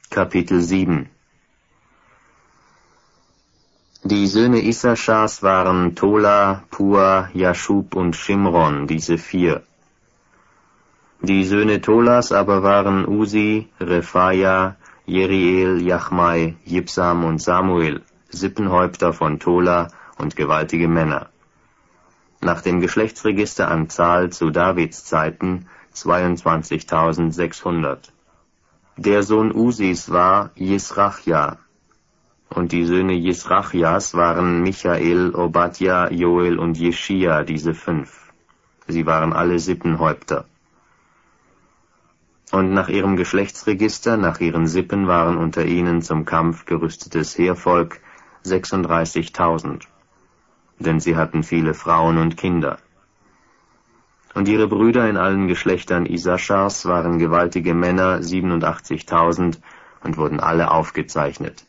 Kapitel 7. Die Söhne Issaschars waren Tola, Pua, Jaschub und Shimron, diese 4. Die Söhne Tolas aber waren Usi, Rephaia, Jeriel, Jachmai, Jibsam und Samuel, Sippenhäupter von Tola und gewaltige Männer. Nach dem Geschlechtsregister an Zahl zu Davids Zeiten 22.600. Der Sohn Usis war Jisrachja, und die Söhne Jisrachjas waren Michael, Obadja, Joel und Jeschia, diese 5. Sie waren alle Sippenhäupter. Und nach ihrem Geschlechtsregister, nach ihren Sippen waren unter ihnen zum Kampf gerüstetes Heervolk 36.000, denn sie hatten viele Frauen und Kinder. Und ihre Brüder in allen Geschlechtern Issaschars waren gewaltige Männer 87.000 und wurden alle aufgezeichnet.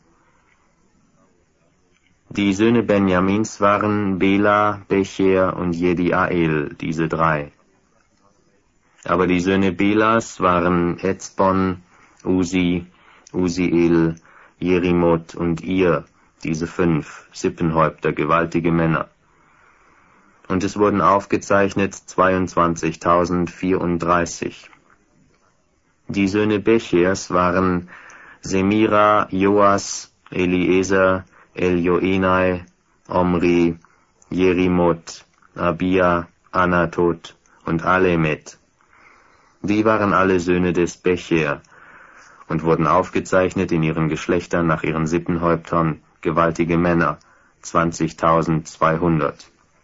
Die Söhne Benjamins waren Bela, Becher und Jediael, diese 3. Aber die Söhne Belas waren Ezbon, Usi, Usiel, Jerimot und Ir, diese 5, Sippenhäupter, gewaltige Männer. Und es wurden aufgezeichnet 22.034. Die Söhne Bechers waren Semira, Joas, Eliezer, Eljoenai, Omri, Jerimot, Abia, Anatot und Alemet. Die waren alle Söhne des Becher und wurden aufgezeichnet in ihren Geschlechtern nach ihren Sippenhäuptern, gewaltige Männer, 20.200.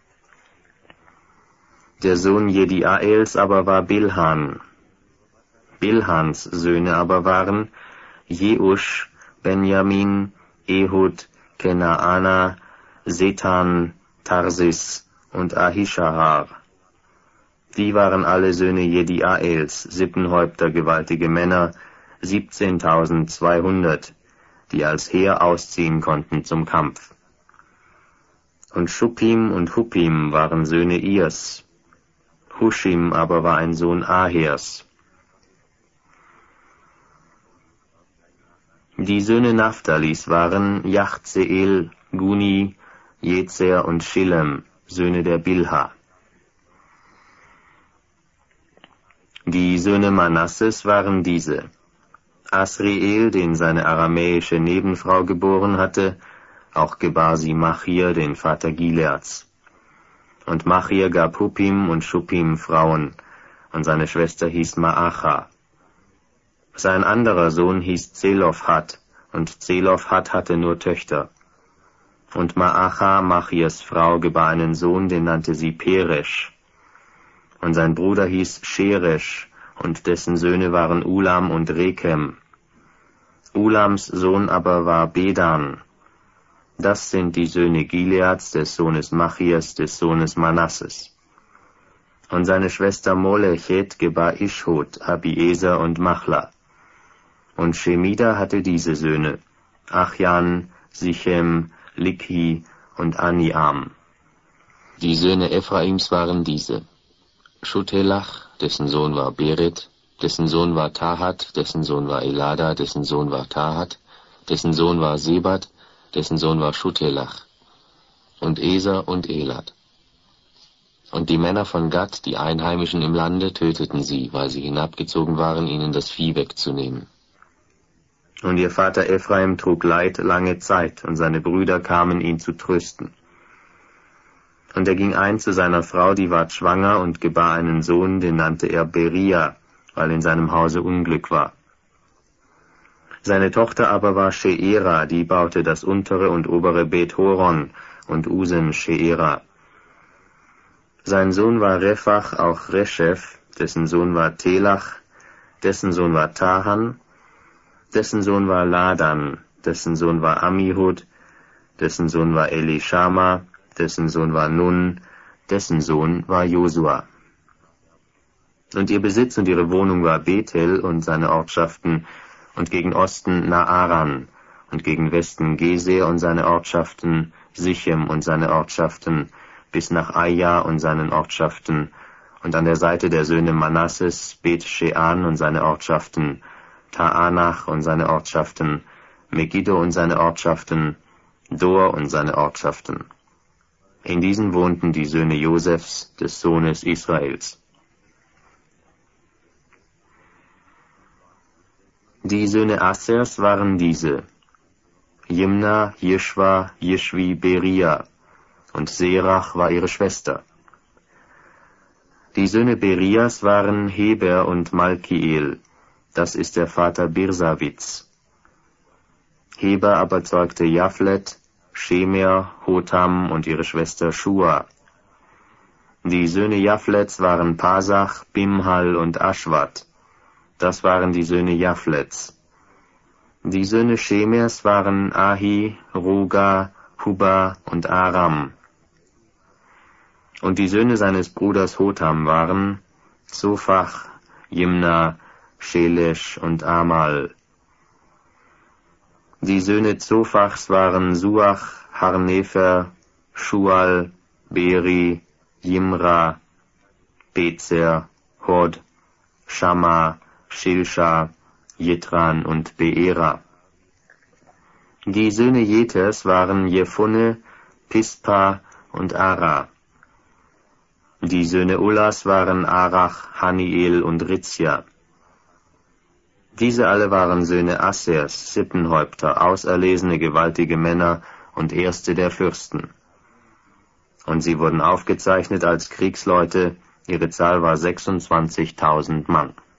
Der Sohn Jediaels aber war Bilhan. Bilhans Söhne aber waren Jeusch, Benjamin, Ehud, Kenaana, Setan, Tarsis und Ahishahar. Die waren alle Söhne Jediaels, Sippenhäupter, gewaltige Männer, 17.200, die als Heer ausziehen konnten zum Kampf. Und Schuppim und Huppim waren Söhne Irs. Huschim aber war ein Sohn Ahers. Die Söhne Naphtalis waren Jachzeel, Guni, Jezer und Schillem, Söhne der Bilha. Die Söhne Manasses waren diese: Asriel, den seine aramäische Nebenfrau geboren hatte, auch gebar sie Machir, den Vater Gileads. Und Machir gab Huppim und Schuppim Frauen, und seine Schwester hieß Maacha. Sein anderer Sohn hieß Zelofhat, und Zelofhat hatte nur Töchter. Und Maacha, Machirs Frau, gebar einen Sohn, den nannte sie Peresch. Und sein Bruder hieß Sheresh, und dessen Söhne waren Ulam und Rekem. Ulams Sohn aber war Bedan. Das sind die Söhne Gileads, des Sohnes Machirs, des Sohnes Manasses. Und seine Schwester Molechet gebar Ischhod, Abiezer und Machla. Und Shemida hatte diese Söhne: Achjan, Sichem, Likhi und Aniam. Die Söhne Ephraims waren diese: Schutelach, dessen Sohn war Beret, dessen Sohn war Tahat, dessen Sohn war Elada, dessen Sohn war Tahat, dessen Sohn war Sebat, dessen Sohn war Schutelach, und Eser und Elad. Und die Männer von Gad, die Einheimischen im Lande, töteten sie, weil sie hinabgezogen waren, ihnen das Vieh wegzunehmen. Und ihr Vater Ephraim trug Leid lange Zeit, und seine Brüder kamen, ihn zu trösten. Und er ging ein zu seiner Frau, die ward schwanger, und gebar einen Sohn, den nannte er Beria, weil in seinem Hause Unglück war. Seine Tochter aber war Sheera, die baute das untere und obere Bet Horon, und Usen Sheera. Sein Sohn war Rephach, auch Reshef, dessen Sohn war Telach, dessen Sohn war Tahan, dessen Sohn war Ladan, dessen Sohn war Amihud, dessen Sohn war Elishama, dessen Sohn war Nun, dessen Sohn war Josua. Und ihr Besitz und ihre Wohnung war Bethel und seine Ortschaften, und gegen Osten Naaran, und gegen Westen Geser und seine Ortschaften, Sichem und seine Ortschaften, bis nach Aja und seinen Ortschaften, und an der Seite der Söhne Manasses Bet Shean und seine Ortschaften, Taanach und seine Ortschaften, Megiddo und seine Ortschaften, Dor und seine Ortschaften. In diesen wohnten die Söhne Josefs, des Sohnes Israels. Die Söhne Assers waren diese: Jimna, Jischwa, Jischwi, Beria, und Serach war ihre Schwester. Die Söhne Berias waren Heber und Malkiel, das ist der Vater Birsawits. Heber aber zeugte Japhlet, Shemer, Hotam und ihre Schwester Schua. Die Söhne Japhlets waren Pasach, Bimhal und Aschwat, das waren die Söhne Japhlets. Die Söhne Shemers waren Ahi, Ruga, Huba und Aram. Und die Söhne seines Bruders Hotam waren Zophach, Jimna, Shelesh und Amal. Die Söhne Zophachs waren Suach, Harnefer, Schual, Beri, Jimra, Bezer, Hod, Shamma, Shilsha, Jitran und Beera. Die Söhne Jeters waren Jephunne, Pispa und Ara. Die Söhne Ullas waren Arach, Haniel und Ritzia. Diese alle waren Söhne Assers, Sippenhäupter, auserlesene gewaltige Männer und Erste der Fürsten. Und sie wurden aufgezeichnet als Kriegsleute, ihre Zahl war 26.000 Mann.